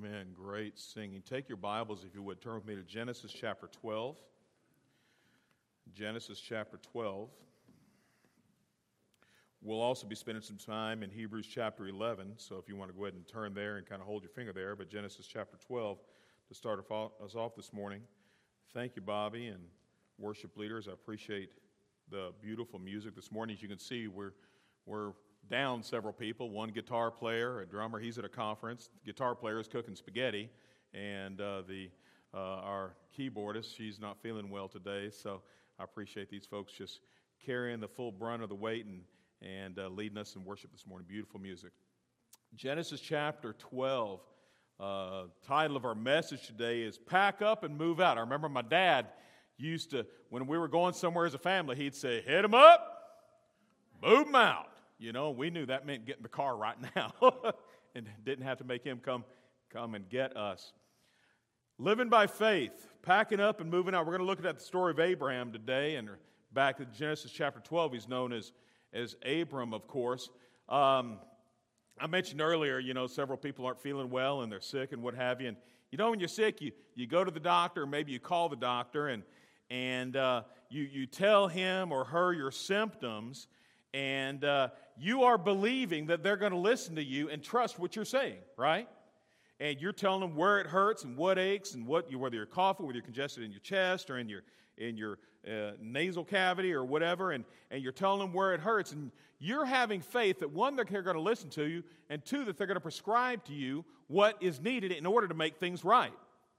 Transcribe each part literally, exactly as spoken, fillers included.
Amen. Great singing. Take your Bibles, if you would, turn with me to Genesis chapter twelve. Genesis chapter twelve. We'll also be spending some time in Hebrews chapter eleven, so if you want to go ahead and turn there and kind of hold your finger there, but Genesis chapter twelve to start us off this morning. Thank you, Bobby, and worship leaders. I appreciate the beautiful music this morning. As you can see, we're we're down several people. One guitar player, a drummer, he's at a conference. The guitar player is cooking spaghetti, and uh, the uh, our keyboardist, she's not feeling well today, so I appreciate these folks just carrying the full brunt of the weight and, and uh, leading us in worship this morning. Beautiful music. Genesis chapter twelve, uh, title of our message today is Pack Up and Move Out. I remember my dad used to, when we were going somewhere as a family, he'd say, hit them up, move them out. You know, we knew that meant getting the car right now and didn't have to make him come, come and get us. Living by faith, packing up and moving out. We're going to look at the story of Abraham today, and back in Genesis chapter twelve, he's known as, as Abram, of course. Um, I mentioned earlier, you know, several people aren't feeling well and they're sick and what have you. And, you know, when you're sick, you, you go to the doctor, or maybe you call the doctor, and, and uh, you, you tell him or her your symptoms, and uh, you are believing that they're going to listen to you and trust what you're saying, right? And you're telling them where it hurts and what aches and what you, whether you're coughing, whether you're congested in your chest or in your in your uh, nasal cavity or whatever, and, and you're telling them where it hurts. And you're having faith that, one, they're going to listen to you, and two, that they're going to prescribe to you what is needed in order to make things right,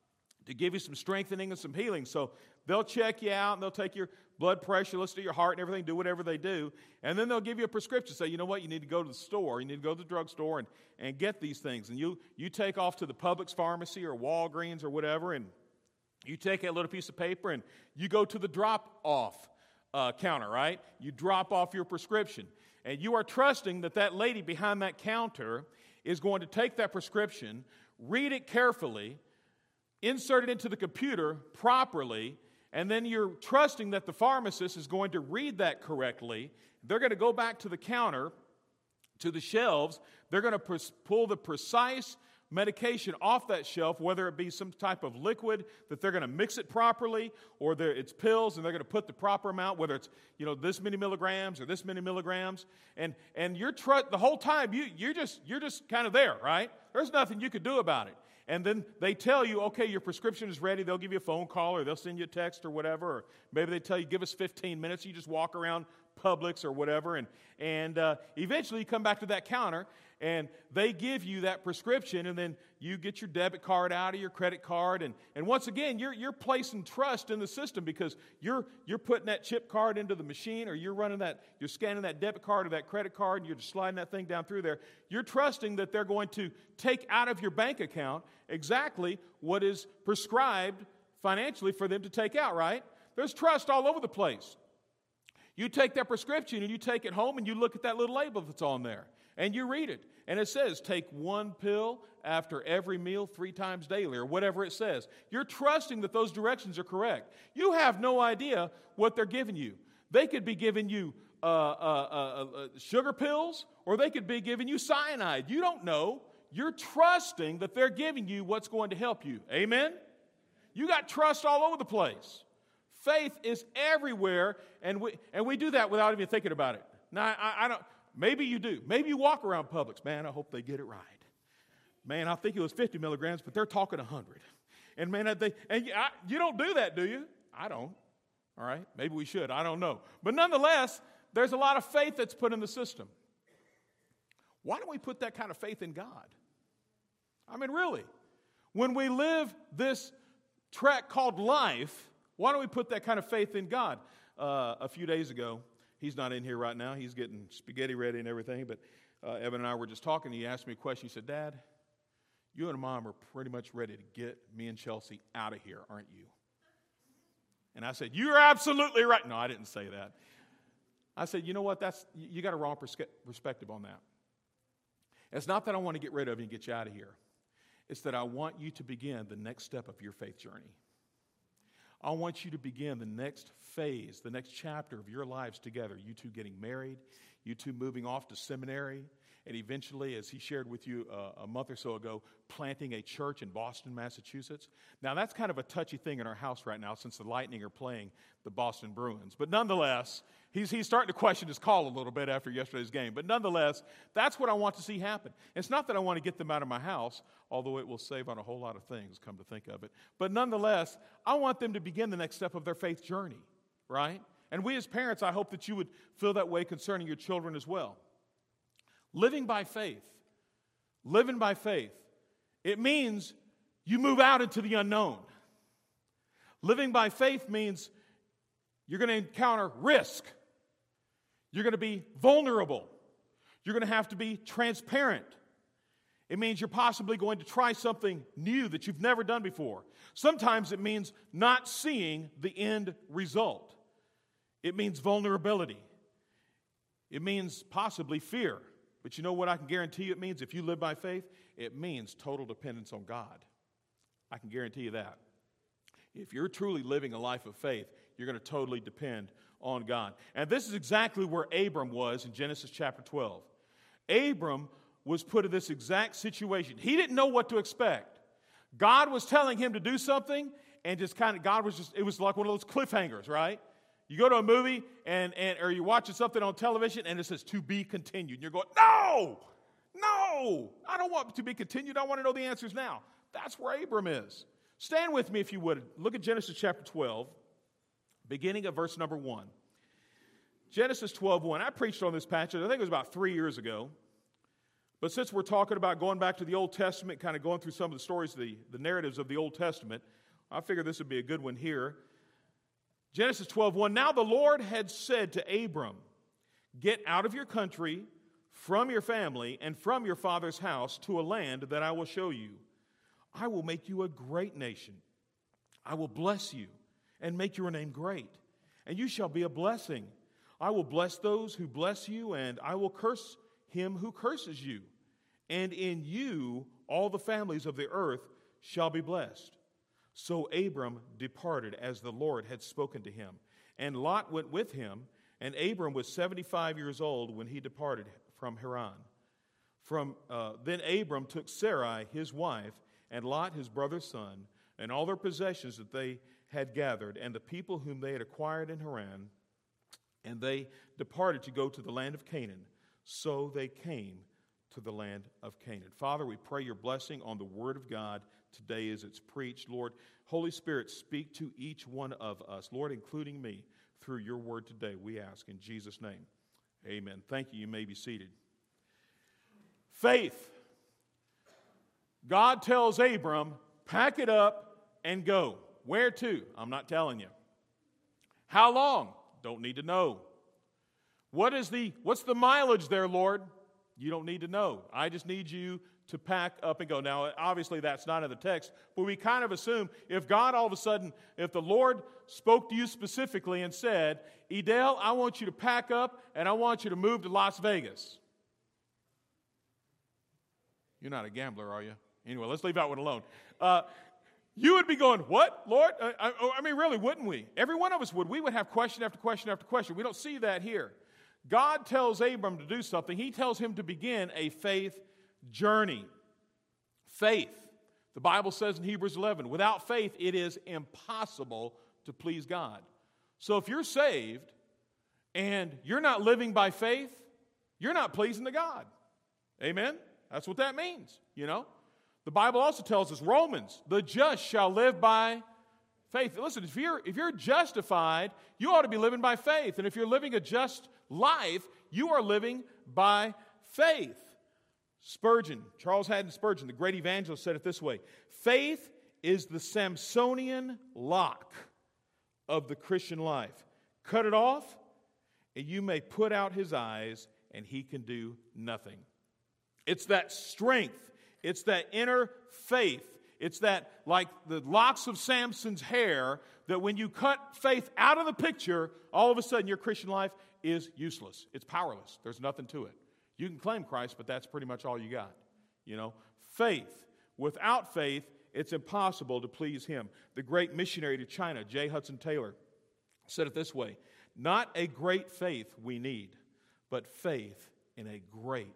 to give you some strengthening and some healing. So they'll check you out, and they'll take your blood pressure, listen to your heart and everything, do whatever they do, and then they'll give you a prescription. Say, you know what, you need to go to the store, you need to go to the drugstore and, and get these things. And you, you take off to the Publix pharmacy or Walgreens or whatever, and you take a little piece of paper and you go to the drop-off uh, counter, right? You drop off your prescription. And you are trusting that that lady behind that counter is going to take that prescription, read it carefully, insert it into the computer properly, and then you're trusting that the pharmacist is going to read that correctly. They're going to go back to the counter, to the shelves. They're going to pres- pull the precise medication off that shelf, whether it be some type of liquid that they're going to mix it properly, or it's pills and they're going to put the proper amount, whether it's, you know, this many milligrams or this many milligrams. And and you're tr- the whole time you you're just you're just kind of there, right? There's nothing you could do about it. And then they tell you, okay, your prescription is ready. They'll give you a phone call, or they'll send you a text or whatever. Or maybe they tell you, give us fifteen minutes. You just walk around Publix or whatever. And, and uh, eventually you come back to that counter, and they give you that prescription. And then you get your debit card out of your credit card. And, and once again, you're, you're placing trust in the system, because you're, you're putting that chip card into the machine, or you're running that, you're scanning that debit card or that credit card, and you're just sliding that thing down through there. You're trusting that they're going to take out of your bank account exactly what is prescribed financially for them to take out, right? There's trust all over the place. You take that prescription and you take it home and you look at that little label that's on there and you read it. And it says, take one pill after every meal three times daily, or whatever it says. You're trusting that those directions are correct. You have no idea what they're giving you. They could be giving you uh, uh, uh, uh, sugar pills, or they could be giving you cyanide. You don't know. You're trusting that they're giving you what's going to help you. Amen? You got trust all over the place. Faith is everywhere, and we and we do that without even thinking about it. Now, I, I don't. Maybe you do. Maybe you walk around Publix. Man, I hope they get it right. Man, I think it was fifty milligrams, but they're talking one hundred. And man, they and you, I, you don't do that, do you? I don't. All right? Maybe we should. I don't know. But nonetheless, there's a lot of faith that's put in the system. Why don't we put that kind of faith in God? I mean, really. When we live this track called life, why don't we put that kind of faith in God? Uh, a few days ago, he's not in here right now. He's getting spaghetti ready and everything. But uh, Evan and I were just talking. He asked me a question. He said, Dad, you and Mom are pretty much ready to get me and Chelsea out of here, aren't you? And I said, you're absolutely right. No, I didn't say that. I said, you know what? That's you got a wrong perspective on that. It's not that I want to get rid of you and get you out of here. It's that I want you to begin the next step of your faith journey. I want you to begin the next phase, the next chapter of your lives together. You two getting married, you two moving off to seminary, and eventually, as he shared with you uh, a month or so ago, planting a church in Boston, Massachusetts. Now, that's kind of a touchy thing in our house right now since the Lightning are playing the Boston Bruins. But nonetheless, he's, he's starting to question his call a little bit after yesterday's game. But nonetheless, that's what I want to see happen. It's not that I want to get them out of my house, although it will save on a whole lot of things, come to think of it. But nonetheless, I want them to begin the next step of their faith journey, right? And we as parents, I hope that you would feel that way concerning your children as well. Living by faith, living by faith, it means you move out into the unknown. Living by faith means you're going to encounter risk. You're going to be vulnerable. You're going to have to be transparent. It means you're possibly going to try something new that you've never done before. Sometimes it means not seeing the end result. It means vulnerability. It means possibly fear. But you know what I can guarantee you it means if you live by faith? It means total dependence on God. I can guarantee you that. If you're truly living a life of faith, you're going to totally depend on God. And this is exactly where Abram was in Genesis chapter twelve. Abram was put in this exact situation. He didn't know what to expect. God was telling him to do something, and just kind of, God was just, it was like one of those cliffhangers, right? You go to a movie, and, and or you're watching something on television, and it says, to be continued. And you're going, no, no, I don't want to be continued. I want to know the answers now. That's where Abram is. Stand with me if you would. Look at Genesis chapter twelve, beginning of verse number one. Genesis twelve one. I preached on this passage, I think it was about three years ago. But since we're talking about going back to the Old Testament, kind of going through some of the stories, the, the narratives of the Old Testament, I figured this would be a good one here. Genesis twelve one. Now the Lord had said to Abram, get out of your country, from your family, and from your father's house to a land that I will show you. I will make you a great nation. I will bless you and make your name great, and you shall be a blessing. I will bless those who bless you, and I will curse him who curses you. And in you all the families of the earth shall be blessed. So Abram departed as the Lord had spoken to him. And Lot went with him, and Abram was seventy-five years old when he departed from Haran. From uh, Then Abram took Sarai his wife, and Lot his brother's son, and all their possessions that they had gathered, and the people whom they had acquired in Haran, and they departed to go to the land of Canaan. So they came to the land of Canaan. Father, we pray your blessing on the word of God today as it's preached. Lord, Holy Spirit, speak to each one of us, Lord, including me, through your word today, we ask in Jesus' name. Amen. Thank you. You may be seated. Faith. God tells Abram, pack it up and go. Where to? I'm not telling you. How long? Don't need to know. What is the, what's the mileage there, Lord? You don't need to know. I just need you to pack up and go. Now, obviously, that's not in the text, but we kind of assume if God all of a sudden, if the Lord spoke to you specifically and said, Edel, I want you to pack up and I want you to move to Las Vegas. You're not a gambler, are you? Anyway, let's leave that one alone. Uh, you would be going, what, Lord? I, I, I mean, really, wouldn't we? Every one of us would. We would have question after question after question. We don't see that here. God tells Abram to do something. He tells him to begin a faith journey. Faith. The Bible says in Hebrews eleven, without faith, it is impossible to please God. So if you're saved and you're not living by faith, you're not pleasing to God. Amen? That's what that means, you know. The Bible also tells us, Romans, the just shall live by faith. Listen, if you're, if you're justified, you ought to be living by faith. And if you're living a just life, you are living by faith. Spurgeon, Charles Haddon Spurgeon, the great evangelist, said it this way. Faith is the Samsonian lock of the Christian life. Cut it off, and you may put out his eyes, and he can do nothing. It's that strength. It's that inner faith. It's that, like the locks of Samson's hair, that when you cut faith out of the picture, all of a sudden your Christian life is useless. It's powerless. There's nothing to it. You can claim Christ, but that's pretty much all you got. You know, faith. Without faith, it's impossible to please him. The great missionary to China, J. Hudson Taylor, said it this way. Not a great faith we need, but faith in a great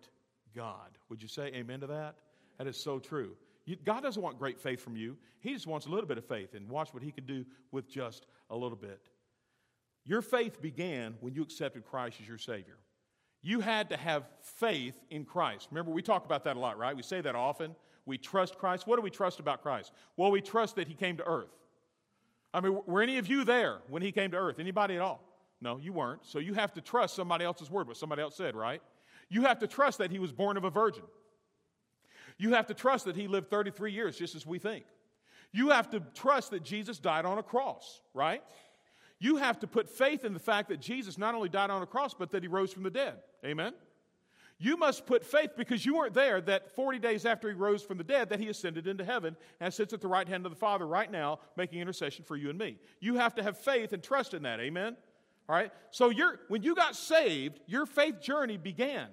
God. Would you say amen to that? That is so true. You, God doesn't want great faith from you. He just wants a little bit of faith, and watch what he can do with just a little bit. Your faith began when you accepted Christ as your Savior. You had to have faith in Christ. Remember, we talk about that a lot, right? We say that often. We trust Christ. What do we trust about Christ? Well, we trust that he came to earth. I mean, were any of you there when he came to earth? Anybody at all? No, you weren't. So you have to trust somebody else's word, what somebody else said, right? You have to trust that he was born of a virgin. You have to trust that he lived thirty-three years, just as we think. You have to trust that Jesus died on a cross, right? You have to put faith in the fact that Jesus not only died on a cross, but that he rose from the dead. Amen? You must put faith, because you weren't there, that forty days after he rose from the dead, that he ascended into heaven and sits at the right hand of the Father right now, making intercession for you and me. You have to have faith and trust in that. Amen? All right? So you're, when you got saved, your faith journey began.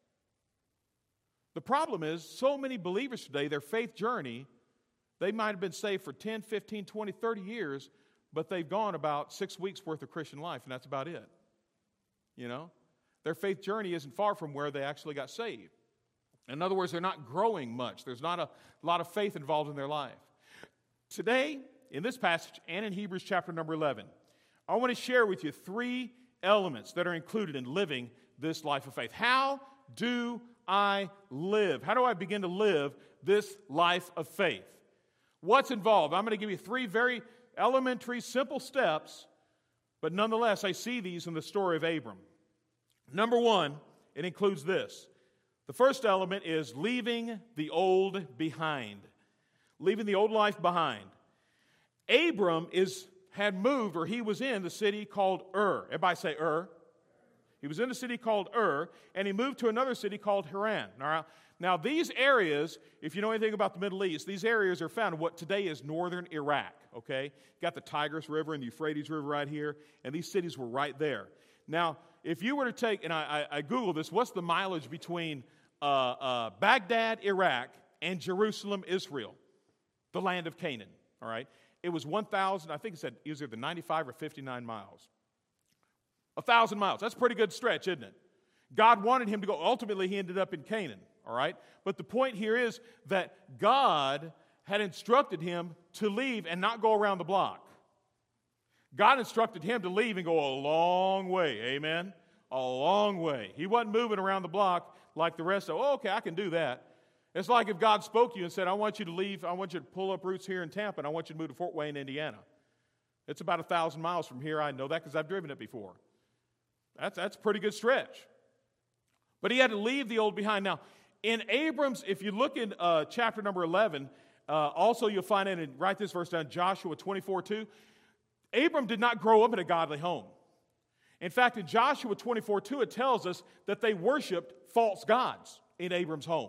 The problem is, so many believers today, their faith journey, they might have been saved for ten, fifteen, twenty, thirty years, but they've gone about six weeks worth of Christian life, and that's about it. You know? Their faith journey isn't far from where they actually got saved. In other words, they're not growing much. There's not a lot of faith involved in their life. Today, in this passage, and in Hebrews chapter number eleven, I want to share with you three elements that are included in living this life of faith. How do I live? How do I begin to live this life of faith? What's involved? I'm going to give you three very elementary, simple steps, but nonetheless, I see these in the story of Abram. Number one, it includes this. The first element is leaving the old behind. Leaving the old life behind. Abram is had moved, or he was in the city called Ur. Everybody say Ur. He was in a city called Ur, and he moved to another city called Haran. Now, now, these areas, if you know anything about the Middle East, these areas are found in what today is northern Iraq, okay? You got the Tigris River and the Euphrates River right here, and these cities were right there. Now, if you were to take, and I, I, I Googled this, what's the mileage between uh, uh, Baghdad, Iraq, and Jerusalem, Israel, the land of Canaan, all right? It was one thousand, I think it said it was either ninety-five or fifty-nine miles. A thousand miles. That's a pretty good stretch, isn't it? God wanted him to go. Ultimately, he ended up in Canaan, all right? But the point here is that God had instructed him to leave and not go around the block. God instructed him to leave and go a long way, amen? A long way. He wasn't moving around the block like the rest of, oh, okay, I can do that. It's like if God spoke to you and said, I want you to leave, I want you to pull up roots here in Tampa, and I want you to move to Fort Wayne, Indiana. It's about a thousand miles from here. I know that because I've driven it before. That's, that's a pretty good stretch. But he had to leave the old behind. Now, in Abram's, if you look in uh, chapter number eleven, uh, also you'll find it, and write this verse down, Joshua twenty-four two. Abram did not grow up in a godly home. In fact, in Joshua twenty-four two, it tells us that they worshiped false gods in Abram's home.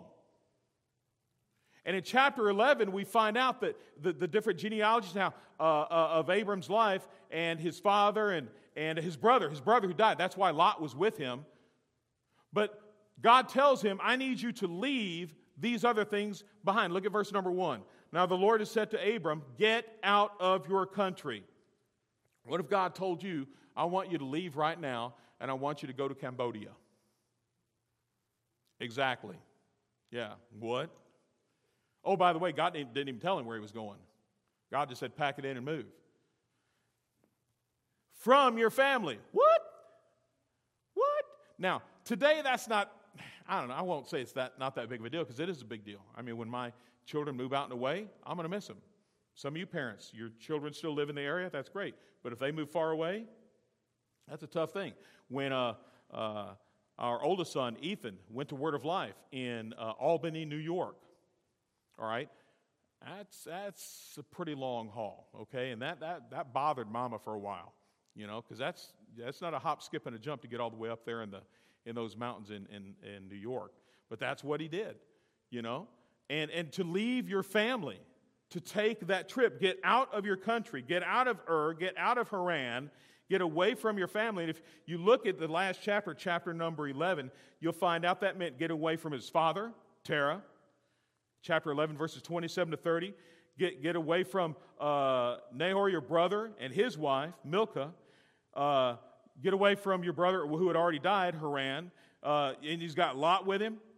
And in chapter eleven, we find out that the, the different genealogies now uh, uh, of Abram's life, and his father and, and his brother, his brother who died. That's why Lot was with him. But God tells him, I need you to leave these other things behind. Look at verse number one. Now the Lord has said to Abram, get out of your country. What if God told you, I want you to leave right now, and I want you to go to Cambodia? Exactly. Yeah. What? Oh, by the way, God didn't even tell him where he was going. God just said, pack it in and move. From your family. What? What? Now, today that's not, I don't know, I won't say it's that not that big of a deal, because it is a big deal. I mean, when my children move out and away, I'm going to miss them. Some of you parents, your children still live in the area, that's great. But if they move far away, that's a tough thing. When uh, uh, our oldest son, Ethan, went to Word of Life in uh, Albany, New York, all right, that's that's a pretty long haul, okay? And that that that bothered Mama for a while, you know, because that's that's not a hop, skip, and a jump to get all the way up there in the in those mountains in, in, in New York. But that's what he did, you know? And and to leave your family, to take that trip, get out of your country, get out of Ur, get out of Haran, get away from your family. And if you look at the last chapter, chapter number eleven, you'll find out that meant get away from his father, Terah. Chapter eleven, verses twenty-seven to thirty. Get, get away from uh, Nahor, your brother, and his wife, Milcah. Uh, get away from your brother who had already died, Haran. Uh, and he's got Lot with him.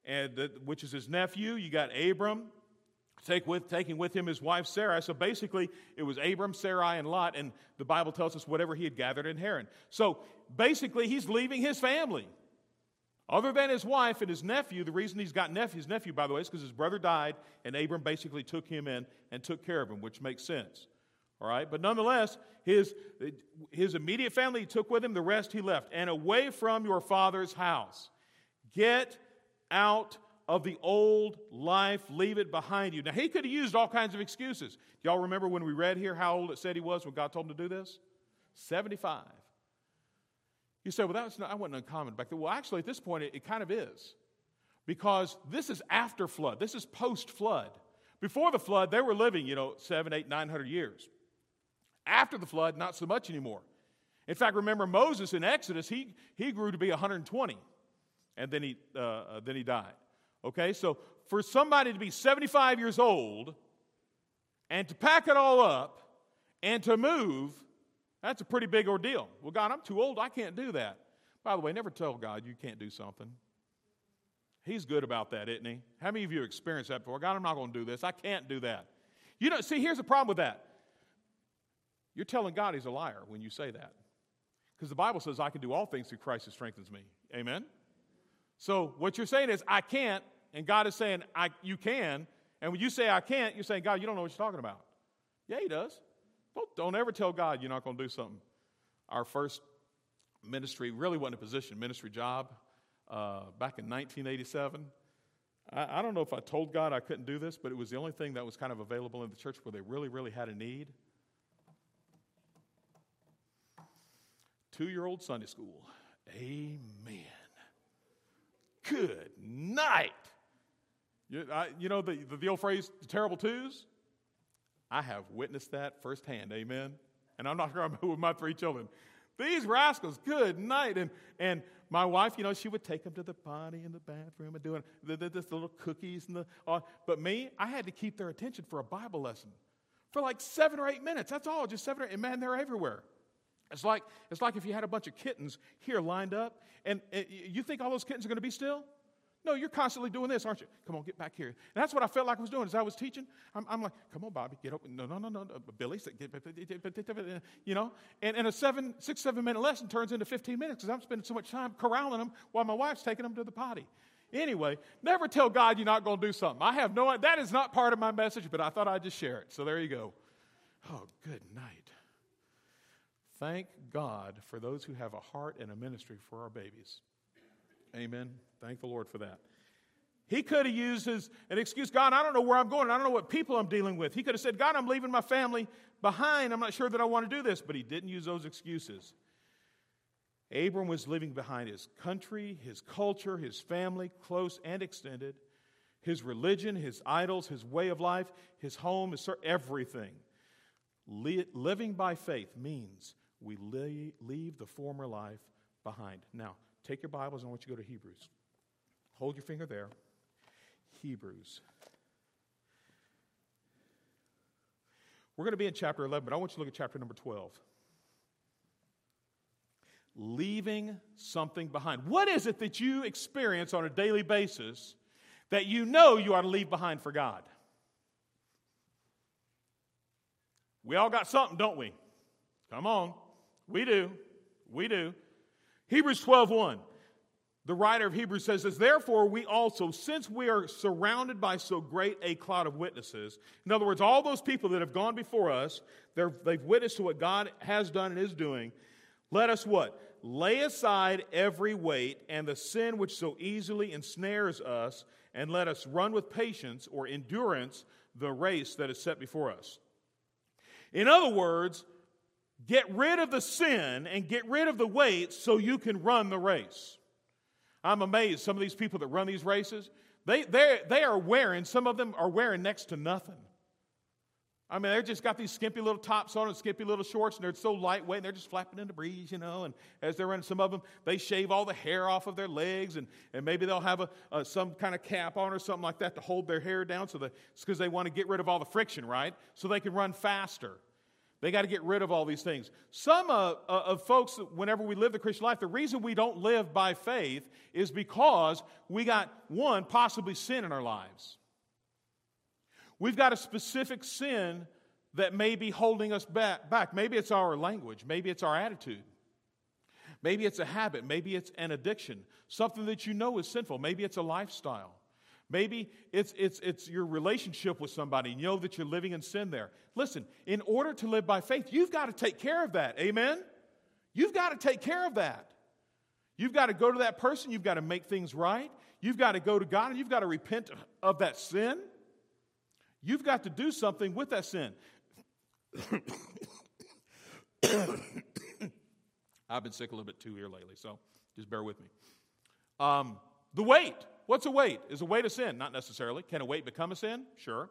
and the, which is his nephew. You got Abram, take with, taking with him his wife Sarai. So basically, it was Abram, Sarai, and Lot, and the Bible tells us whatever he had gathered in Haran. So basically, he's leaving his family. Other than his wife and his nephew, the reason he's got nephew, his nephew, by the way, is because his brother died, and Abram basically took him in and took care of him, which makes sense. All right? But nonetheless, his, his immediate family he took with him, the rest he left. And away from your father's house. Get out of the old life, leave it behind you. Now, he could have used all kinds of excuses. Do y'all remember when we read here how old it said he was when God told him to do this? seventy-five. You say, well, that was not, I wasn't uncommon back then. Well, actually, at this point, it, it kind of is. Because this is after flood. This is post-flood. Before the flood, they were living, you know, seven, eight, nine hundred years. After the flood, not so much anymore. In fact, remember Moses in Exodus, he, he grew to be one hundred twenty. And then he, uh, then he died. Okay, so for somebody to be seventy-five years old and to pack it all up and to move, that's a pretty big ordeal. Well, God, I'm too old. I can't do that. By the way, never tell God you can't do something. He's good about that, isn't he? How many of you have experienced that before? God, I'm not going to do this. I can't do that. You know, see, here's the problem with that. You're telling God he's a liar when you say that. Because the Bible says I can do all things through Christ who strengthens me. Amen? So what you're saying is I can't, and God is saying I, you can. And when you say I can't, you're saying, God, you don't know what you're talking about. Yeah, he does. Don't, don't ever tell God you're not going to do something. Our first ministry really wasn't a position, ministry job uh, back in nineteen eighty-seven. I, I don't know if I told God I couldn't do this, but it was the only thing that was kind of available in the church where they really, really had a need. Two-year-old Sunday school. Amen. Good night. You, I, you know the, the, the old phrase, the terrible twos? I have witnessed that firsthand, amen? And I'm not talking about with my three children. These rascals, good night. And and my wife, you know, she would take them to the potty in the bathroom and doing the, the, the little cookies. and the. Uh, but me, I had to keep their attention for a Bible lesson for like seven or eight minutes. That's all, just seven or eight. And man, they're everywhere. It's like, it's like if you had a bunch of kittens here lined up, and, and you think all those kittens are going to be still? No, you're constantly doing this, aren't you? Come on, get back here. And that's what I felt like I was doing as I was teaching. I'm, I'm like, come on, Bobby, get up. No, no, no, no, no. Billy, get, you know. And, and a seven, six, seven-minute lesson turns into fifteen minutes because I'm spending so much time corralling them while my wife's taking them to the potty. Anyway, never tell God you're not going to do something. I have no, that is not part of my message, but I thought I'd just share it. So there you go. Oh, good night. Thank God for those who have a heart and a ministry for our babies. Amen. Thank the Lord for that. He could have used his, an excuse, God, I don't know where I'm going. I don't know what people I'm dealing with. He could have said, God, I'm leaving my family behind. I'm not sure that I want to do this. But he didn't use those excuses. Abram was leaving behind his country, his culture, his family, close and extended, his religion, his idols, his way of life, his home, his everything. Le- living by faith means we le- leave the former life behind. Now, take your Bibles and I want you to go to Hebrews. Hold your finger there. Hebrews. We're going to be in chapter eleven, but I want you to look at chapter number twelve. Leaving something behind. What is it that you experience on a daily basis that you know you ought to leave behind for God? We all got something, don't we? Come on. We do. We do. Hebrews twelve one. The writer of Hebrews says this, therefore we also, since we are surrounded by so great a cloud of witnesses, in other words, all those people that have gone before us, they've witnessed to what God has done and is doing, let us what? Lay aside every weight and the sin which so easily ensnares us, and let us run with patience or endurance the race that is set before us. In other words, get rid of the sin and get rid of the weight so you can run the race. I'm amazed. Some of these people that run these races, they, they, they are wearing, some of them are wearing next to nothing. I mean, they've just got these skimpy little tops on and skimpy little shorts, and they're so lightweight, and they're just flapping in the breeze, you know. And as they're running, some of them, they shave all the hair off of their legs, and, and maybe they'll have a, a some kind of cap on or something like that to hold their hair down, so that, it's because they want to get rid of all the friction, right? So they can run faster. They got to get rid of all these things. Some uh, uh, of folks, whenever we live the Christian life, the reason we don't live by faith is because we got, one, possibly sin in our lives. We've got a specific sin that may be holding us back. back. Maybe it's our language. Maybe it's our attitude. Maybe it's a habit. Maybe it's an addiction. Something that you know is sinful. Maybe it's a lifestyle. Maybe it's, it's, it's your relationship with somebody. You know that you're living in sin there. Listen, in order to live by faith, you've got to take care of that. Amen? You've got to take care of that. You've got to go to that person. You've got to make things right. You've got to go to God and you've got to repent of that sin. You've got to do something with that sin. I've been sick a little bit too here lately, so just bear with me. Um, the weight. What's a weight? Is a weight a sin? Not necessarily. Can a weight become a sin? Sure.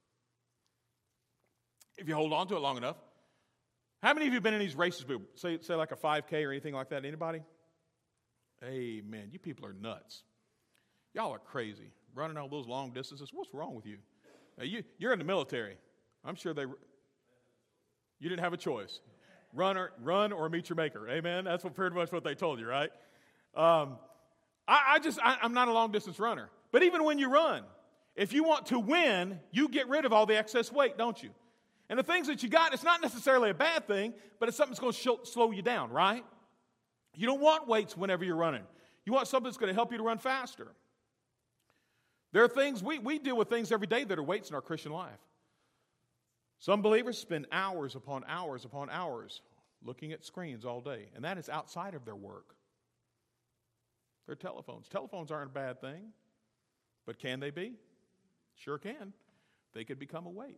If you hold on to it long enough. How many of you have been in these races, say, say like a five K or anything like that? Anybody? Amen. You people are nuts. Y'all are crazy. Running all those long distances. What's wrong with you? Now, you you're in the military. I'm sure they... You didn't have a choice. Run or, run or meet your maker. Amen? That's what, pretty much what they told you, right? Um, I, I just, I, I'm not a long-distance runner. But even when you run, if you want to win, you get rid of all the excess weight, don't you? And the things that you got, it's not necessarily a bad thing, but it's something that's going to show, slow you down, right? You don't want weights whenever you're running. You want something that's going to help you to run faster. There are things, we, we deal with things every day that are weights in our Christian life. Some believers spend hours upon hours upon hours looking at screens all day, and that is outside of their work. Their telephones. Telephones aren't a bad thing, but can they be? Sure can. They could become a weight.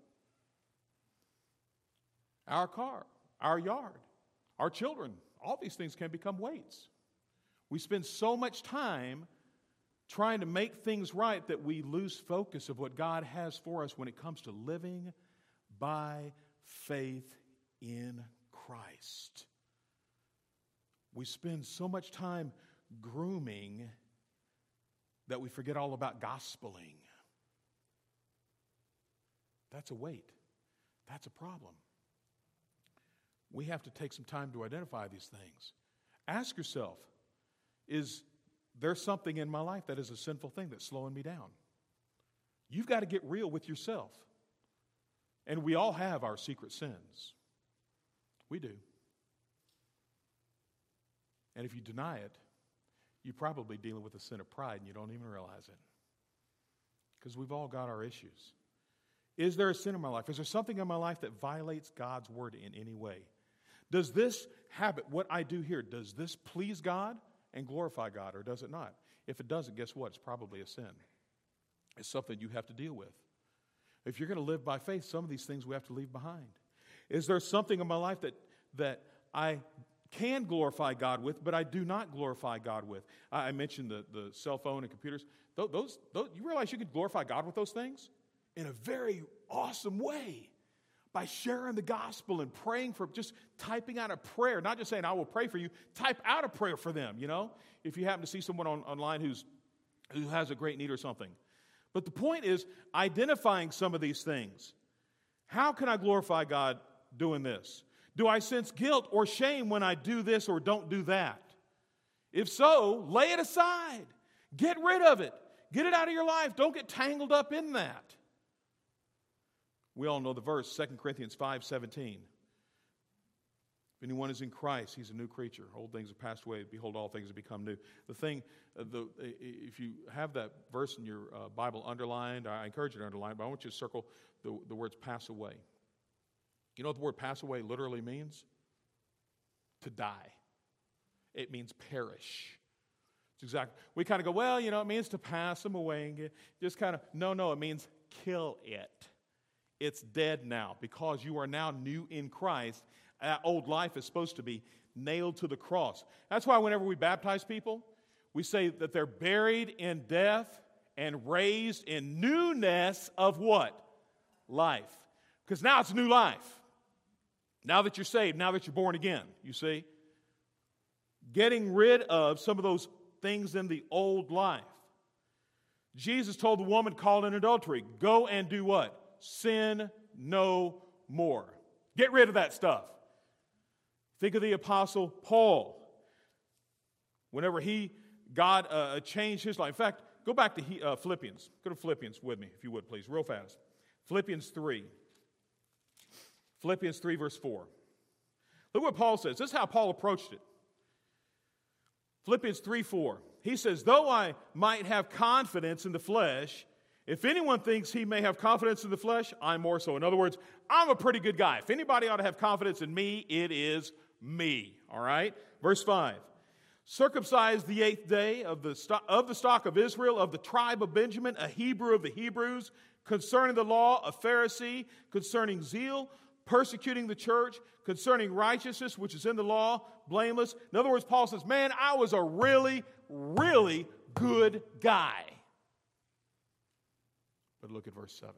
Our car, our yard, our children, all these things can become weights. We spend so much time trying to make things right that we lose focus of what God has for us when it comes to living by faith in Christ. We spend so much time grooming that we forget all about gospeling. That's a weight. That's a problem. We have to take some time to identify these things. Ask yourself, is there something in my life that is a sinful thing that's slowing me down? You've got to get real with yourself. And we all have our secret sins. We do. And if you deny it, you're probably dealing with a sin of pride and you don't even realize it. Because we've all got our issues. Is there a sin in my life? Is there something in my life that violates God's word in any way? Does this habit, what I do here, does this please God and glorify God, or does it not? If it doesn't, guess what? It's probably a sin. It's something you have to deal with. If you're going to live by faith, some of these things we have to leave behind. Is there something in my life that, that I can glorify God with, but I do not glorify God with? I, I mentioned the, the cell phone and computers. Those, those, those, you realize you could glorify God with those things? In a very awesome way. By sharing the gospel and praying for, just typing out a prayer. Not just saying, I will pray for you. Type out a prayer for them, you know. If you happen to see someone on, online who's who has a great need or something. But the point is identifying some of these things. How can I glorify God doing this? Do I sense guilt or shame when I do this or don't do that? If so, lay it aside. Get rid of it. Get it out of your life. Don't get tangled up in that. We all know the verse, Second Corinthians five seventeen. If anyone is in Christ, he's a new creature. Old things have passed away. Behold, all things have become new. The thing, uh, the, if you have that verse in your uh, Bible underlined, I encourage you to underline it, but I want you to circle the, the words pass away. You know what the word pass away literally means? To die. It means perish. It's exactly. We kind of go, well, you know, it means to pass them away and get, just kind of, no, no, it means kill it. It's dead now because you are now new in Christ. That old life is supposed to be nailed to the cross. That's why whenever we baptize people, we say that they're buried in death and raised in newness of what? Life. Because now it's a new life. Now that you're saved, now that you're born again, you see? Getting rid of some of those things in the old life. Jesus told the woman caught in adultery, go and do what? Sin no more. Get rid of that stuff. Think of the Apostle Paul. Whenever he, God uh, changed his life. In fact, go back to he, uh, Philippians. Go to Philippians with me, if you would, please, real fast. Philippians three. Philippians three, verse four. Look what Paul says. This is how Paul approached it. Philippians three, four. He says, though I might have confidence in the flesh, if anyone thinks he may have confidence in the flesh, I'm more so. In other words, I'm a pretty good guy. If anybody ought to have confidence in me, it is me. All right? Verse five. Circumcised the eighth day of the, stock, of the stock of Israel, of the tribe of Benjamin, a Hebrew of the Hebrews, concerning the law, a Pharisee, concerning zeal, persecuting the church, concerning righteousness, which is in the law, blameless. In other words, Paul says, man, I was a really, really good guy. But look at verse seven.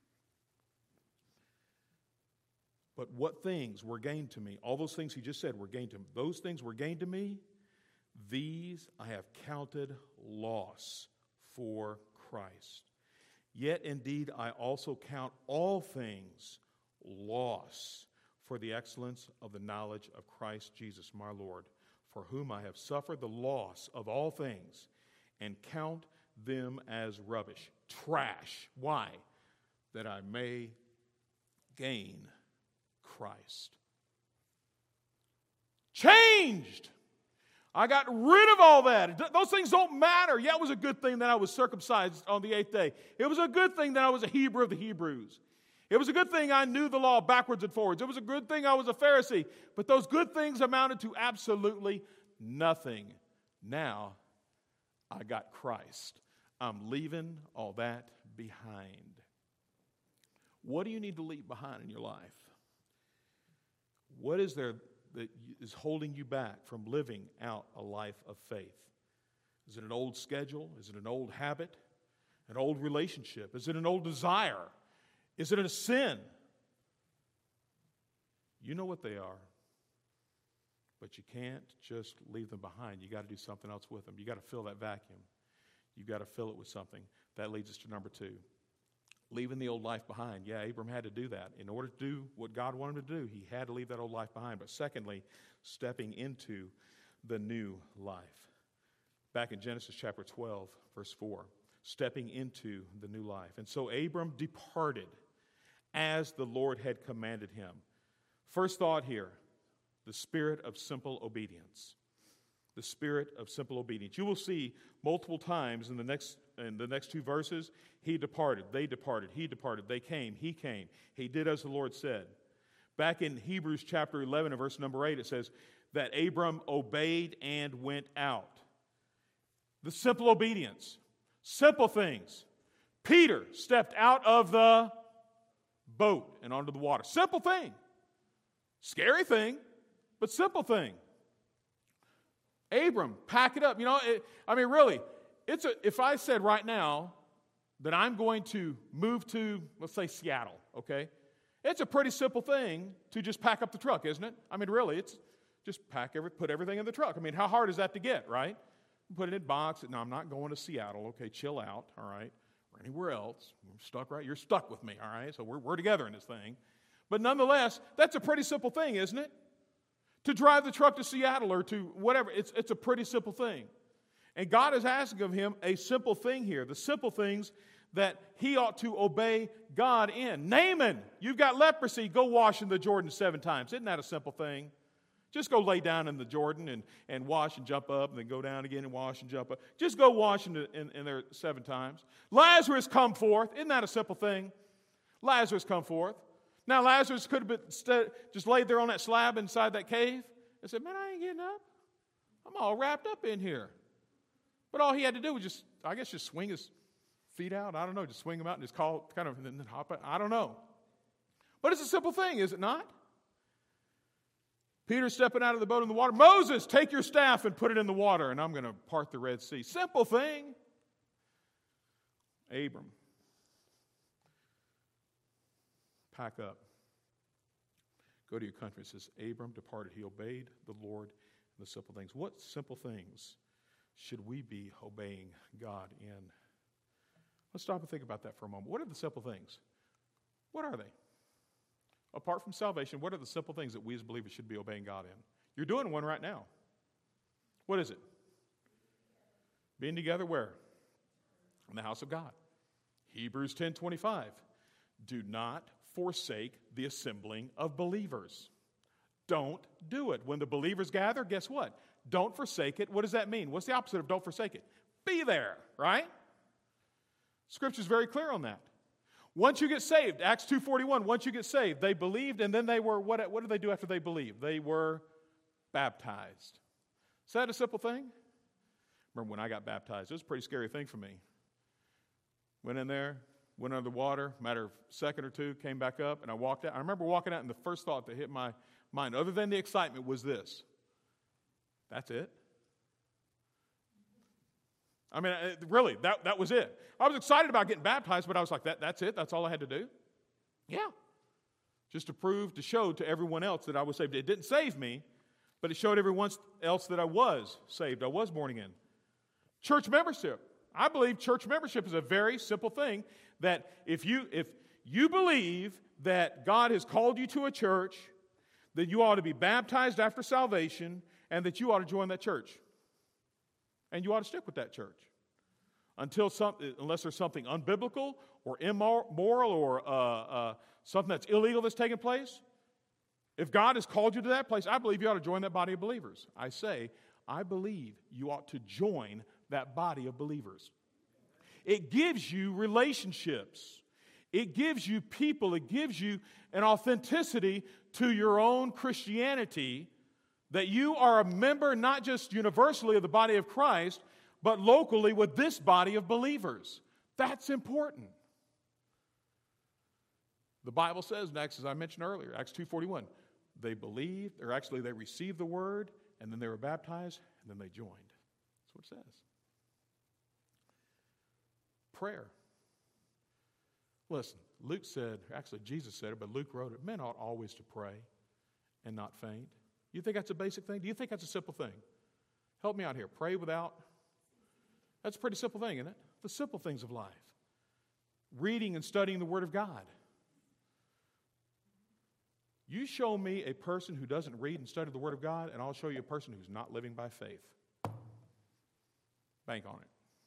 But what things were gained to me? All those things he just said were gained to me. Those things were gained to me. These I have counted loss for Christ. Yet indeed I also count all things loss for the excellence of the knowledge of Christ Jesus my Lord, for whom I have suffered the loss of all things, and count them as rubbish, trash. Why? That I may gain Christ. Changed. I got rid of all that. Those things don't matter. Yeah, it was a good thing that I was circumcised on the eighth day. It was a good thing that I was a Hebrew of the Hebrews. It was a good thing I knew the law backwards and forwards. It was a good thing I was a Pharisee. But those good things amounted to absolutely nothing. Now, I got Christ. I'm leaving all that behind. What do you need to leave behind in your life? What is there that is holding you back from living out a life of faith? Is it an old schedule? Is it an old habit? An old relationship? Is it an old desire? Is it a sin? You know what they are. But you can't just leave them behind. You got to do something else with them. You got to fill that vacuum. You got to fill it with something. That leads us to number two. Leaving the old life behind. Yeah, Abram had to do that. In order to do what God wanted him to do, he had to leave that old life behind. But secondly, stepping into the new life. Back in Genesis chapter twelve, verse four, stepping into the new life. And so Abram departed as the Lord had commanded him. First thought here, the spirit of simple obedience. The spirit of simple obedience. You will see multiple times in the next in the next two verses, he departed, they departed, he departed, they came, he came. He did as the Lord said. Back in Hebrews chapter eleven and verse number eight, it says that Abram obeyed and went out. The simple obedience. Simple things. Peter stepped out of the boat and onto the water. Simple thing. Scary thing, but simple thing. Abram, pack it up. You know, it, I mean, really, it's a, if I said right now that I'm going to move to, let's say, Seattle, okay? It's a pretty simple thing to just pack up the truck, isn't it? I mean, really, it's just pack every, put everything in the truck. I mean, how hard is that to get, right? Put it in a box. No, I'm not going to Seattle. Okay, chill out, all right? Or anywhere else. We're stuck, right? You're stuck with me, all right? So we're, we're together in this thing. But nonetheless, that's a pretty simple thing, isn't it? To drive the truck to Seattle or to whatever, it's, it's a pretty simple thing. And God is asking of him a simple thing here. The simple things that he ought to obey God in. Naaman, you've got leprosy, go wash in the Jordan seven times. Isn't that a simple thing? Just go lay down in the Jordan and, and wash and jump up and then go down again and wash and jump up. Just go wash in, the, in, in there seven times. Lazarus, come forth. Isn't that a simple thing? Lazarus, come forth. Now, Lazarus could have been st- just laid there on that slab inside that cave and said, man, I ain't getting up. I'm all wrapped up in here. But all he had to do was just, I guess, just swing his feet out. I don't know, just swing them out and just call, kind of, and then hop out. I don't know. But it's a simple thing, is it not? Peter stepping out of the boat in the water. Moses, take your staff and put it in the water, and I'm going to part the Red Sea. Simple thing. Abram. Pack up. Go to your country. It says, Abram departed. He obeyed the Lord in the simple things. What simple things should we be obeying God in? Let's stop and think about that for a moment. What are the simple things? What are they? Apart from salvation, what are the simple things that we as believers should be obeying God in? You're doing one right now. What is it? Being together where? In the house of God. Hebrews ten twenty-five. Do not forsake the assembling of believers. Don't do it. When the believers gather, guess what? Don't forsake it. What does that mean? What's the opposite of don't forsake it? Be there, right? Scripture's very clear on that. Once you get saved, Acts two forty-one, once you get saved, they believed and then they were, what, what did they do after they believed? They were baptized. Is that a simple thing? Remember when I got baptized, it was a pretty scary thing for me. Went in there, went under the water, matter of a second or two, came back up, and I walked out. I remember walking out and the first thought that hit my mind, other than the excitement, was this. That's it? I mean, really, that, that was it. I was excited about getting baptized, but I was like, that, that's it? That's all I had to do? Yeah. Just to prove, to show to everyone else that I was saved. It didn't save me, but it showed everyone else that I was saved. I was born again. Church membership. I believe church membership is a very simple thing that if you, if you believe that God has called you to a church, that you ought to be baptized after salvation, and that you ought to join that church. And you ought to stick with that church. Until some, unless there's something unbiblical or immoral or uh, uh, something that's illegal that's taking place. If God has called you to that place, I believe you ought to join that body of believers. I say, I believe you ought to join that body of believers. It gives you relationships. It gives you people. It gives you an authenticity to your own Christianity, that you are a member not just universally of the body of Christ, but locally with this body of believers. That's important. The Bible says next, as I mentioned earlier, Acts two forty-one, they believed, or actually they received the word, and then they were baptized, and then they joined. That's what it says. Prayer. Listen, Luke said, actually Jesus said it, but Luke wrote it, men ought always to pray and not faint. You think that's a basic thing? Do you think that's a simple thing? Help me out here. Pray without. That's a pretty simple thing, isn't it? The simple things of life. Reading and studying the Word of God. You show me a person who doesn't read and study the Word of God, and I'll show you a person who's not living by faith. Bank on it.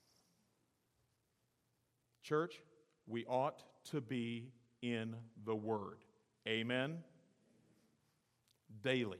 Church, we ought to be in the Word. Amen? Daily.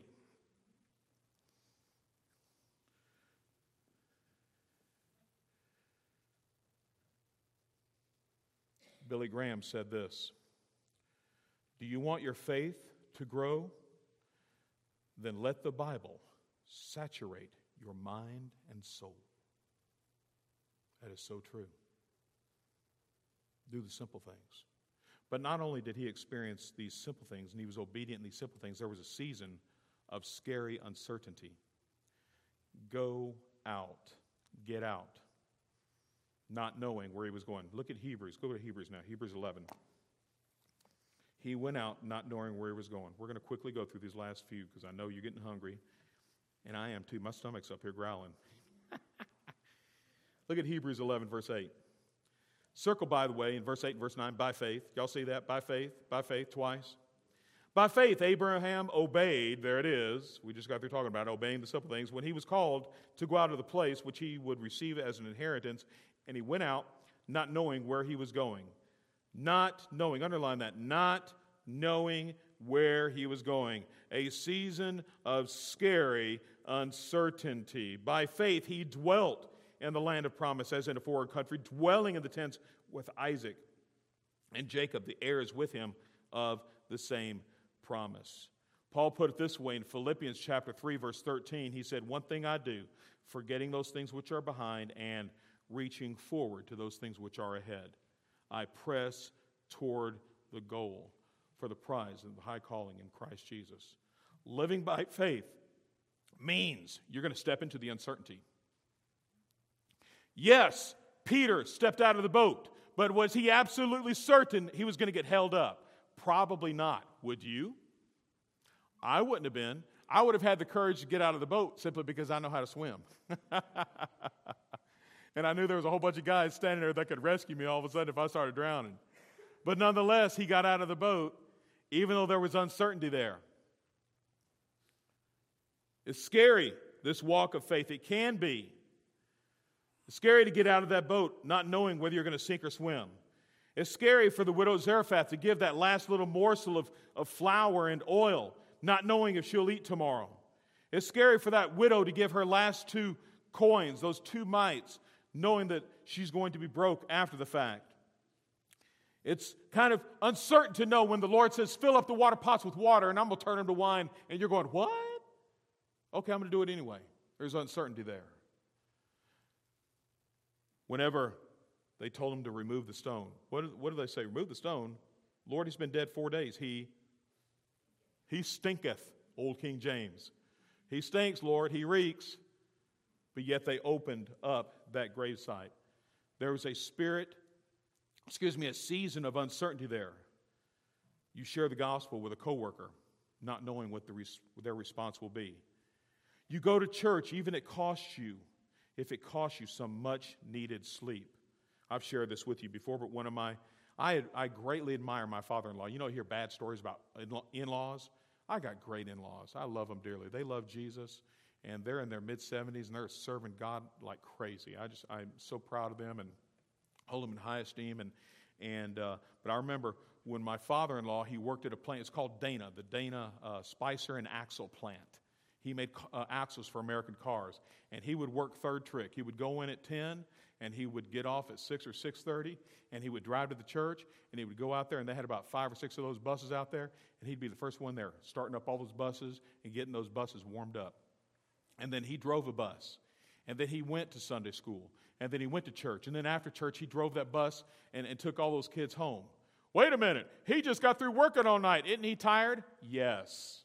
Billy Graham said this, do you want your faith to grow? Then let the Bible saturate your mind and soul. That is so true. Do the simple things. But not only did he experience these simple things, and he was obedient in these simple things, there was a season of scary uncertainty. Go out. Get out. Not knowing where he was going. Look at Hebrews. Go to Hebrews now. Hebrews eleven. He went out not knowing where he was going. We're going to quickly go through these last few because I know you're getting hungry. And I am too. My stomach's up here growling. Look at Hebrews eleven, verse eight. Circle, by the way, in verse eight and verse nine, by faith. Y'all see that? By faith. By faith twice. By faith, Abraham obeyed. There it is. We just got through talking about it, obeying the simple things. When he was called to go out of the place which he would receive as an inheritance, and he went out not knowing where he was going. Not knowing, underline that, not knowing where he was going. A season of scary uncertainty. By faith, he dwelt in the land of promise as in a foreign country, dwelling in the tents with Isaac and Jacob, the heirs with him of the same promise. Paul put it this way in Philippians chapter three, verse thirteen. He said, one thing I do, forgetting those things which are behind and reaching forward to those things which are ahead. I press toward the goal for the prize of the high calling in Christ Jesus. Living by faith means you're going to step into the uncertainty. Yes, Peter stepped out of the boat, but was he absolutely certain he was going to get held up? Probably not. Would you? I wouldn't have been. I would have had the courage to get out of the boat simply because I know how to swim. And I knew there was a whole bunch of guys standing there that could rescue me all of a sudden if I started drowning. But nonetheless, he got out of the boat even though there was uncertainty there. It's scary, this walk of faith. It can be. It's scary to get out of that boat not knowing whether you're going to sink or swim. It's scary for the widow Zarephath to give that last little morsel of, of flour and oil, not knowing if she'll eat tomorrow. It's scary for that widow to give her last two coins, those two mites, knowing that she's going to be broke after the fact. It's kind of uncertain to know when the Lord says, fill up the water pots with water and I'm going to turn them to wine. And you're going, what? Okay, I'm going to do it anyway. There's uncertainty there. Whenever they told him to remove the stone, what, what do they say? Remove the stone? Lord, he's been dead four days. He, he stinketh, old King James. He stinks, Lord. He reeks. But yet they opened up that gravesite. There was a spirit, excuse me, a season of uncertainty there. You share the gospel with a coworker, not knowing what the res- their response will be. You go to church, even it costs you, if it costs you some much needed sleep. I've shared this with you before, but one of my, I, I greatly admire my father-in-law. You know, you hear bad stories about in-laws. I got great in-laws. I love them dearly. They love Jesus, and they're in their mid-seventies, and they're serving God like crazy. I just, I'm so proud of them and hold them in high esteem. And, and uh, but I remember when my father-in-law, he worked at a plant. It's called Dana, the Dana uh, Spicer and Axle plant. He made uh, axles for American cars, and he would work third trick. He would go in at ten, and he would get off at six or six thirty, and he would drive to the church, and he would go out there, and they had about five or six of those buses out there, and he'd be the first one there, starting up all those buses and getting those buses warmed up. And then he drove a bus, and then he went to Sunday school, and then he went to church, and then after church, he drove that bus and, and took all those kids home. Wait a minute, he just got through working all night. Isn't he tired? Yes.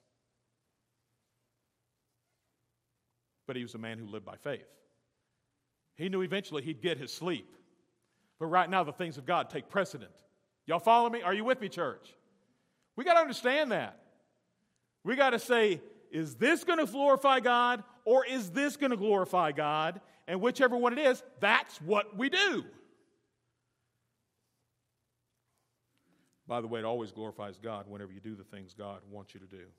But he was a man who lived by faith. He knew eventually he'd get his sleep. But right now, the things of God take precedent. Y'all follow me? Are you with me, church? We got to understand that. We got to say, is this going to glorify God, or is this going to glorify God? And whichever one it is, that's what we do. By the way, it always glorifies God whenever you do the things God wants you to do.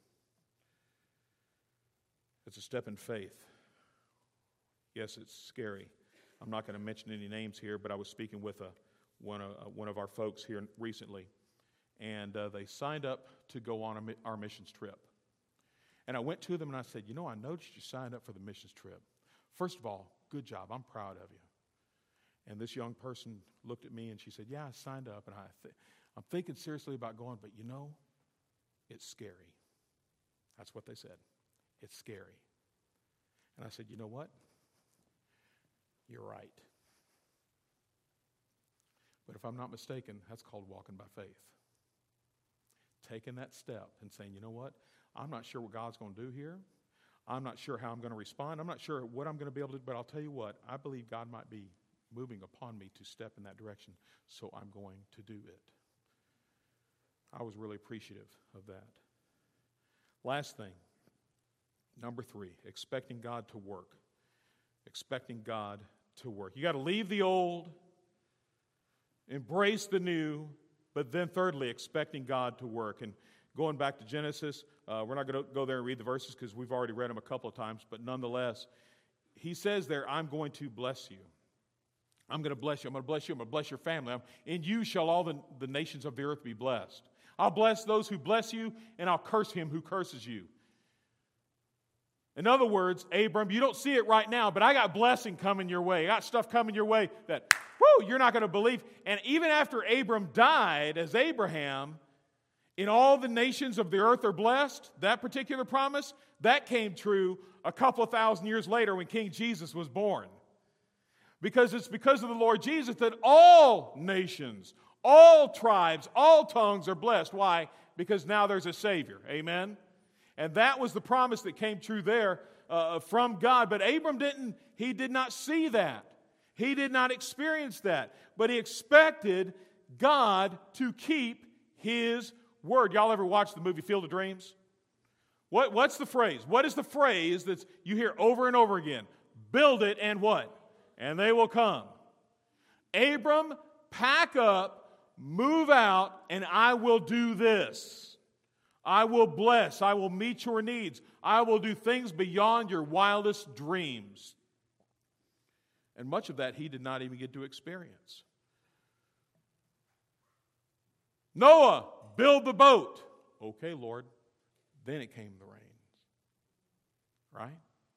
It's a step in faith. Yes, it's scary. I'm not going to mention any names here, but I was speaking with a, one, uh, one of our folks here recently, and uh, they signed up to go on a, our missions trip. And I went to them and I said, you know, I noticed you signed up for the missions trip. First of all, good job. I'm proud of you. And this young person looked at me and she said, yeah, I signed up, and I th- I'm thinking seriously about going, but you know, it's scary. That's what they said. It's scary. And I said, you know what? You're right. But if I'm not mistaken, that's called walking by faith. Taking that step and saying, you know what? I'm not sure what God's going to do here. I'm not sure how I'm going to respond. I'm not sure what I'm going to be able to do, but I'll tell you what, I believe God might be moving upon me to step in that direction, so I'm going to do it. I was really appreciative of that. Last thing, number three, expecting God to work. Expecting God to work. You got to leave the old, embrace the new, but then thirdly, expecting God to work. And going back to Genesis, uh, we're not going to go there and read the verses because we've already read them a couple of times, but nonetheless, he says there, I'm going to bless you. I'm going to bless you. I'm going to bless you. I'm going to bless your family. I'm, in you shall all the, the nations of the earth be blessed. I'll bless those who bless you, and I'll curse him who curses you. In other words, Abram, you don't see it right now, but I got blessing coming your way. I got stuff coming your way that, whoo, you're not going to believe. And even after Abram died as Abraham, in all the nations of the earth are blessed, that particular promise, that came true a couple of thousand years later when King Jesus was born. Because it's because of the Lord Jesus that all nations, all tribes, all tongues are blessed. Why? Because now there's a Savior. Amen? And that was the promise that came true there uh, from God. But Abram didn't, he did not see that. He did not experience that. But he expected God to keep his word. Y'all ever watch the movie Field of Dreams? What, what's the phrase? What is the phrase that you hear over and over again? Build it and what? And they will come. Abram, pack up, move out, and I will do this. I will bless. I will meet your needs. I will do things beyond your wildest dreams. And much of that he did not even get to experience. Noah, build the boat. Okay, Lord. Then it came the rains. Right?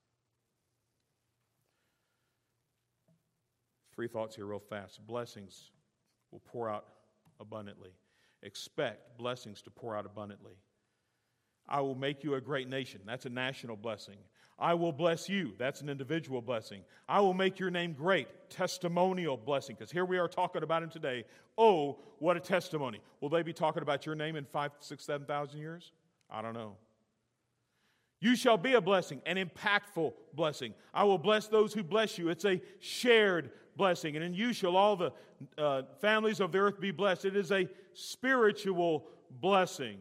Three thoughts here real fast. Blessings will pour out abundantly. Expect blessings to pour out abundantly. I will make you a great nation. That's a national blessing. I will bless you. That's an individual blessing. I will make your name great. Testimonial blessing. Because here we are talking about him today. Oh, what a testimony. Will they be talking about your name in five, six, seven thousand years? I don't know. You shall be a blessing, an impactful blessing. I will bless those who bless you. It's a shared blessing. And in you shall all the uh, families of the earth be blessed. It is a spiritual blessing.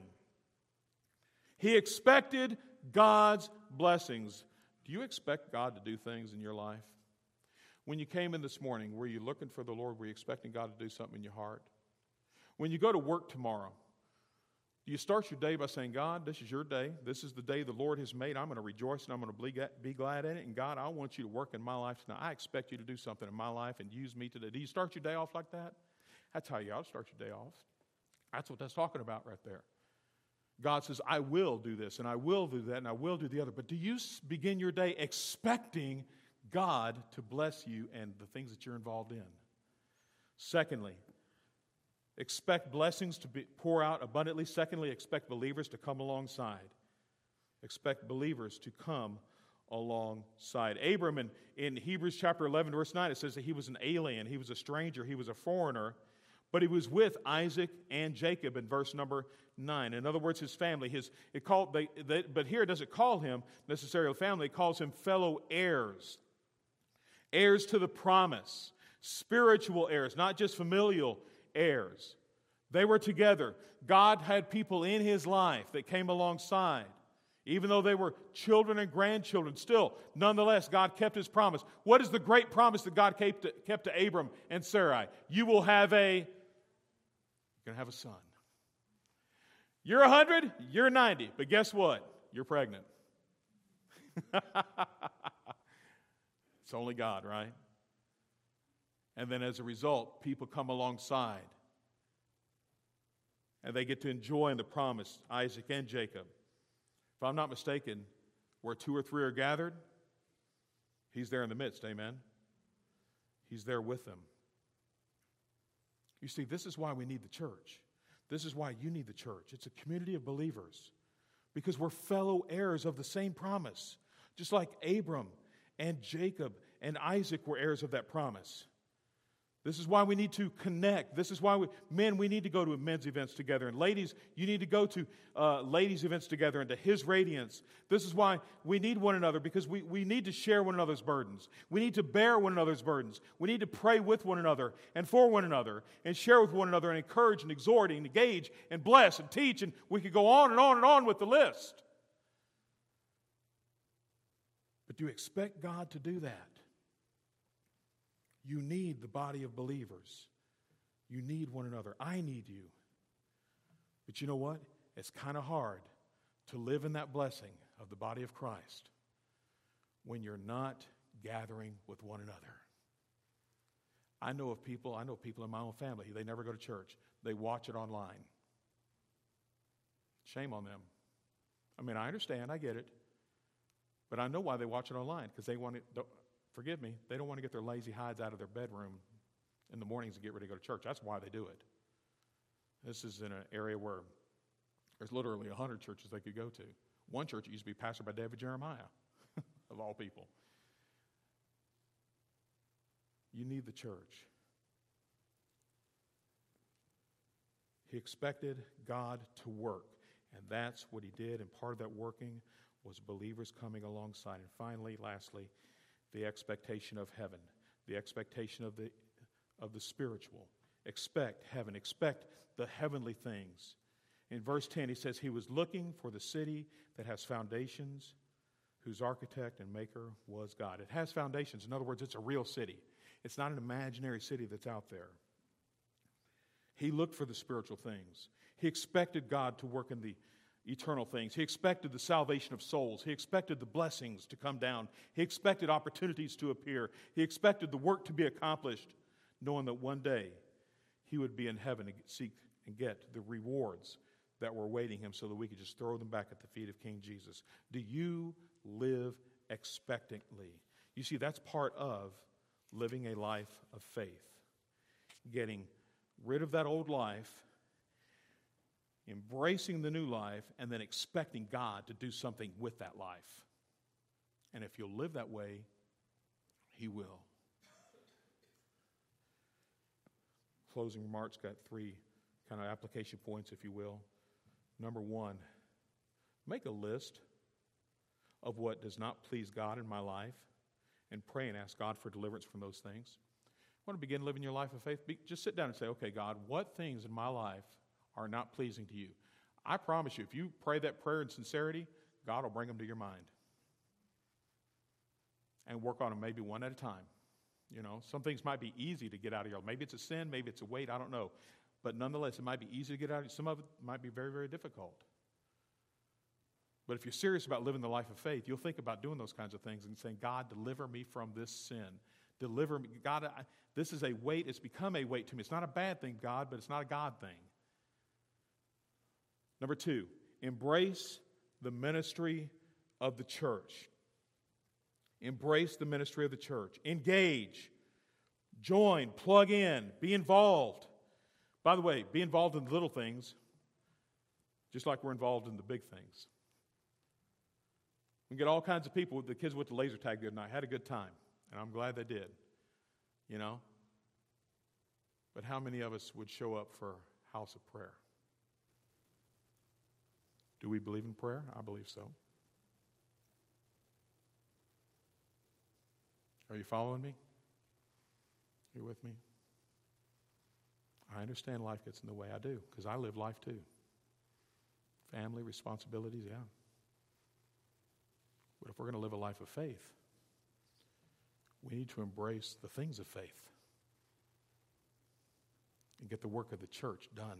He expected God's blessings. Do you expect God to do things in your life? When you came in this morning, were you looking for the Lord? Were you expecting God to do something in your heart? When you go to work tomorrow, do you start your day by saying, God, this is your day. This is the day the Lord has made. I'm going to rejoice and I'm going to be glad in it. And God, I want you to work in my life tonight. I expect you to do something in my life and use me today. Do you start your day off like that? That's how you ought to start your day off. That's what that's talking about right there. God says, I will do this, and I will do that, and I will do the other. But do you begin your day expecting God to bless you and the things that you're involved in? Secondly, expect blessings to be, pour out abundantly. Secondly, expect believers to come alongside. Expect believers to come alongside. Abram, in, in Hebrews chapter eleven, verse nine, it says that he was an alien, he was a stranger, he was a foreigner, but he was with Isaac and Jacob in verse number nine. In other words, his family. His it called they, they, but here it doesn't call him necessarily family. It calls him fellow heirs, heirs to the promise, spiritual heirs, not just familial heirs. They were together. God had people in his life that came alongside. Even though they were children and grandchildren, still, nonetheless, God kept his promise. What is the great promise that God kept to, kept to Abram and Sarai? You will have a, you're going to have a son. You're one hundred, you're ninety, but guess what? You're pregnant. It's only God, right? And then as a result, people come alongside. And they get to enjoy the promise, Isaac and Jacob. If I'm not mistaken, where two or three are gathered, he's there in the midst, amen? He's there with them. You see, this is why we need the church. This is why you need the church. It's a community of believers because we're fellow heirs of the same promise. Just like Abram and Jacob and Isaac were heirs of that promise. This is why we need to connect. This is why we, men, we need to go to men's events together. And ladies, you need to go to uh, ladies' events together and to His Radiance. This is why we need one another because we, we need to share one another's burdens. We need to bear one another's burdens. We need to pray with one another and for one another and share with one another and encourage and exhort and engage and bless and teach. And we could go on and on and on with the list. But do you expect God to do that? You need the body of believers. You need one another. I need you. But you know what? It's kind of hard to live in that blessing of the body of Christ when you're not gathering with one another. I know of people, I know people in my own family, they never go to church. They watch it online. Shame on them. I mean, I understand, I get it. But I know why they watch it online, because they want to... Forgive me, they don't want to get their lazy hides out of their bedroom in the mornings and get ready to go to church. That's why they do it. This is in an area where there's literally one hundred churches they could go to. One church used to be pastored by David Jeremiah, of all people. You need the church. He expected God to work, and that's what he did, and part of that working was believers coming alongside. And finally, lastly, the expectation of heaven, the expectation of the of the spiritual. Expect heaven, expect the heavenly things. In verse ten, he says, he was looking for the city that has foundations, whose architect and maker was God. It has foundations. In other words, it's a real city. It's not an imaginary city that's out there. He looked for the spiritual things. He expected God to work in the eternal things. He expected the salvation of souls. He expected the blessings to come down. He expected opportunities to appear. He expected the work to be accomplished, knowing that one day he would be in heaven to seek and get the rewards that were awaiting him so that we could just throw them back at the feet of King Jesus. Do you live expectantly? You see, that's part of living a life of faith. Getting rid of that old life, embracing the new life, and then expecting God to do something with that life. And if you'll live that way, He will. Closing remarks, got three kind of application points, if you will. Number one, make a list of what does not please God in my life and pray and ask God for deliverance from those things. Want to begin living your life of faith? Be, just sit down and say, okay, God, what things in my life are not pleasing to you? I promise you, if you pray that prayer in sincerity, God will bring them to your mind. And work on them maybe one at a time. You know, some things might be easy to get out of your life. Maybe it's a sin, maybe it's a weight, I don't know. But nonetheless, it might be easy to get out of. Some of it might be very, very difficult. But if you're serious about living the life of faith, you'll think about doing those kinds of things and saying, God, deliver me from this sin. Deliver me. God, I, this is a weight. It's become a weight to me. It's not a bad thing, God, but it's not a God thing. Number two, embrace the ministry of the church. Embrace the ministry of the church. Engage. Join. Plug in. Be involved. By the way, be involved in the little things, just like we're involved in the big things. We get all kinds of people. The kids went to laser tag the other night. Had a good time, and I'm glad they did. You know? But how many of us would show up for house of prayer? Do we believe in prayer? I believe so. Are you following me? You with me? I understand life gets in the way. I do, because I live life too. Family, responsibilities, yeah. But if we're going to live a life of faith, we need to embrace the things of faith and get the work of the church done.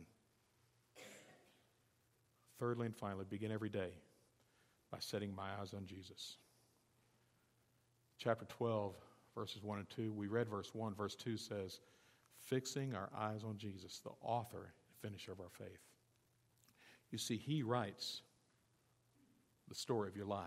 Thirdly and finally, begin every day by setting my eyes on Jesus. Chapter twelve, verses one and two, we read verse one. Verse two says, fixing our eyes on Jesus, the author and finisher of our faith. You see, He writes the story of your life.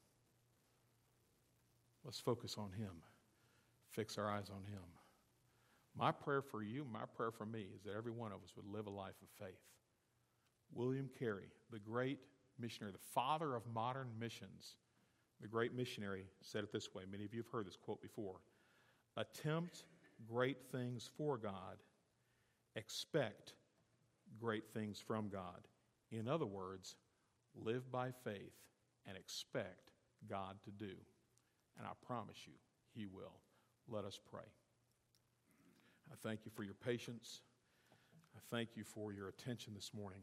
Let's focus on Him. Fix our eyes on Him. My prayer for you, my prayer for me, is that every one of us would live a life of faith. William Carey, the great missionary, the father of modern missions, the great missionary, said it this way. Many of you have heard this quote before. Attempt great things for God. Expect great things from God. In other words, live by faith and expect God to do. And I promise you, He will. Let us pray. I thank you for your patience. I thank you for your attention this morning.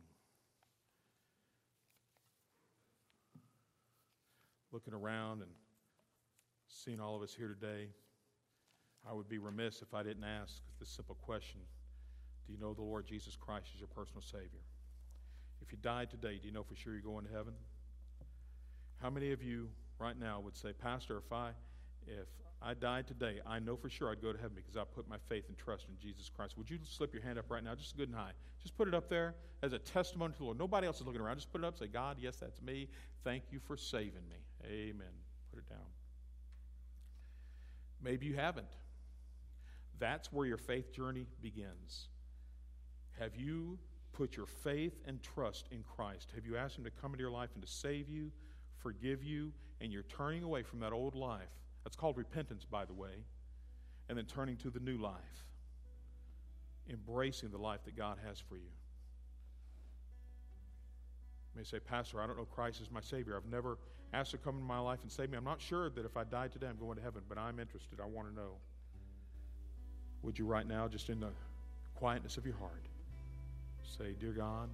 Looking around and seeing all of us here today, I would be remiss if I didn't ask this simple question. Do you know the Lord Jesus Christ as your personal Savior? If you died today, do you know for sure you're going to heaven? How many of you right now would say, Pastor, if I if I died today, I know for sure I'd go to heaven because I put my faith and trust in Jesus Christ. Would you slip your hand up right now, just good and high? Just put it up there as a testimony to the Lord. Nobody else is looking around. Just put it up. Say, God, yes, that's me. Thank you for saving me. Amen. Put it down. Maybe you haven't. That's where your faith journey begins. Have you put your faith and trust in Christ? Have you asked Him to come into your life and to save you, forgive you, and you're turning away from that old life? That's called repentance, by the way. And then turning to the new life. Embracing the life that God has for you. You may say, Pastor, I don't know Christ as my Savior. I've never asked to come into my life and save me. I'm not sure that if I died today I'm going to heaven, but I'm interested. I want to know. Would you right now, just in the quietness of your heart, say, Dear God,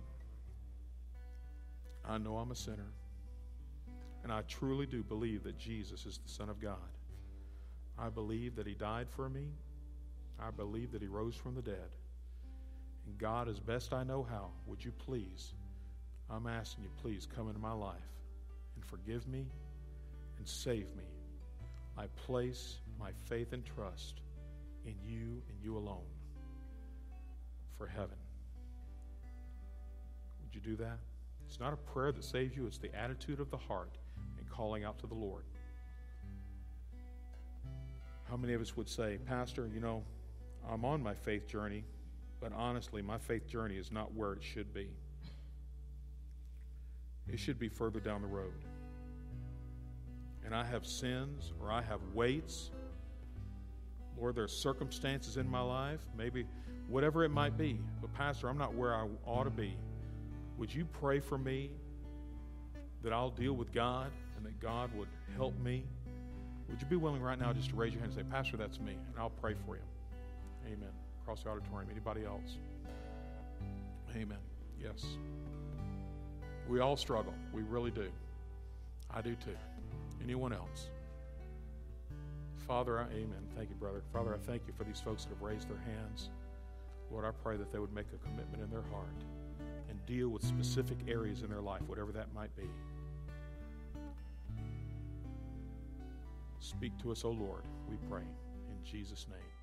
I know I'm a sinner, and I truly do believe that Jesus is the Son of God. I believe that He died for me. I believe that He rose from the dead. And God, as best I know how, would you please I'm asking you, please come into my life and forgive me and save me. I place my faith and trust in you and you alone for heaven. Would you do that? It's not a prayer that saves you. It's the attitude of the heart and calling out to the Lord. How many of us would say, Pastor, you know, I'm on my faith journey, but honestly, my faith journey is not where it should be. It should be further down the road. And I have sins, or I have weights. Lord, there are circumstances in my life, maybe whatever it might be. But Pastor, I'm not where I ought to be. Would you pray for me that I'll deal with God and that God would help me? Would you be willing right now just to raise your hand and say, Pastor, that's me, and I'll pray for you. Amen. Across the auditorium. Anybody else? Amen. Yes. We all struggle. We really do. I do too. Anyone else? Father, I, amen. Thank you, brother. Father, I thank you for these folks that have raised their hands. Lord, I pray that they would make a commitment in their heart and deal with specific areas in their life, whatever that might be. Speak to us, O Lord, we pray. In Jesus' name.